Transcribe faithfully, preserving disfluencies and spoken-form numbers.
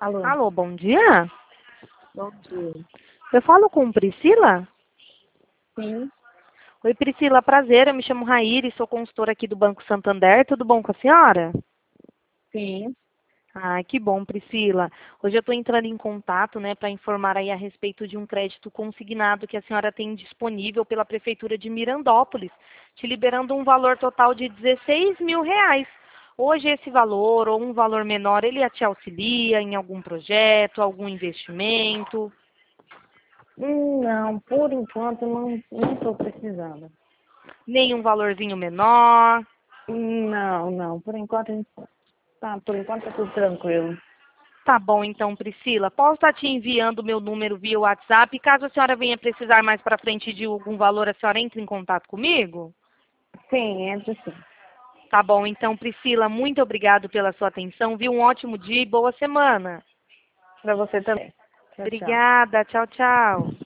Alô, Alô, bom dia. bom dia. Eu falo com Priscila? Sim, Oi, Priscila, prazer. Eu me chamo Raíra e sou consultora aqui do Banco Santander. Tudo bom com a senhora? sim. Ah, que bom, Priscila. Hoje eu estou entrando em contato, né, para informar aí a respeito de um crédito consignado que a senhora tem disponível pela Prefeitura de Mirandópolis, te liberando um valor total de dezesseis mil reais. Hoje esse valor ou um valor menor, ele te auxilia em algum projeto, algum investimento? Hum, Não, por enquanto não não estou precisando. Nem um valorzinho menor? Hum, Não, não, por enquanto a gente tá, por enquanto tá tudo tranquilo. Tá bom, então, Priscila. Posso estar te enviando o meu número via WhatsApp? Caso a senhora venha precisar mais para frente de algum valor, a senhora entre em contato comigo? Sim, entra sim. Tá bom, então, Priscila, muito obrigado pela sua atenção. Viu? Um ótimo dia e boa semana. Para você também. Tchau, tchau. Obrigada. Tchau, tchau.